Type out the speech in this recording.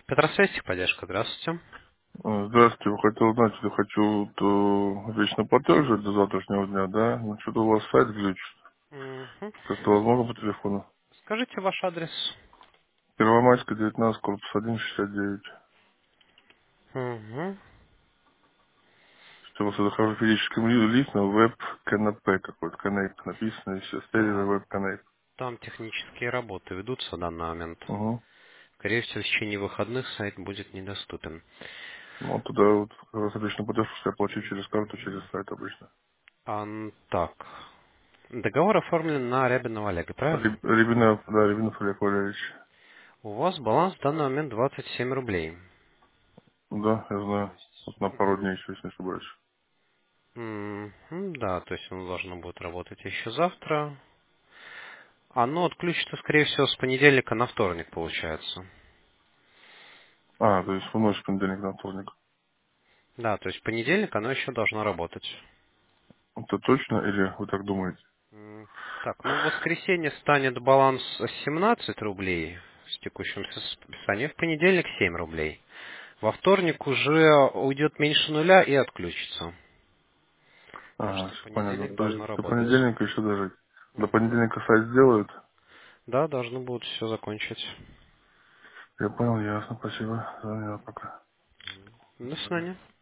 Петросвязь, техподдержка, здравствуйте. Здравствуйте, хотел узнать, если хочу, то вечный платеж же до завтрашнего дня, да? Ну, что-то у вас сайт глючит. Мгм. Как-то возможно по телефону. Скажите ваш адрес. Первомайская, 19, корпус 169. Мгм. Что у вас захожу физическим лицам, веб КНП какой-то, Connect написано, и все, сервер Да, веб Connect. там технические работы ведутся в данный момент. Угу. Скорее всего, в течение выходных сайт будет недоступен. Ну, вот туда вот как раз обычно платеж, что я плачу через карту, через сайт обычно. Так. Договор оформлен на Рябинова Олега, правильно? Рябинов, да, Рябинов Олег Валерьевич. У вас баланс в данный момент 27 рублей. Да, я То знаю. есть, Вот на пару дней еще, если не ошибаюсь. да, то есть он должно будет работать еще завтра. Оно отключится, скорее всего, с понедельника на вторник, получается. А, то есть в ночь с понедельника на вторник. Да, то есть в понедельник оно еще должно работать. Это точно или вы так думаете? Так, ну в воскресенье станет баланс 17 рублей с текущим списанием, в понедельник 7 рублей. Во вторник уже уйдет меньше нуля и отключится. Так Ага, что в все понятно. понедельник То есть должно до работать. понедельника еще дожить. До Мгм. понедельника сайт сделают. Да, должны будут все закончить. Я понял, ясно, спасибо. Да, пока. До свидания.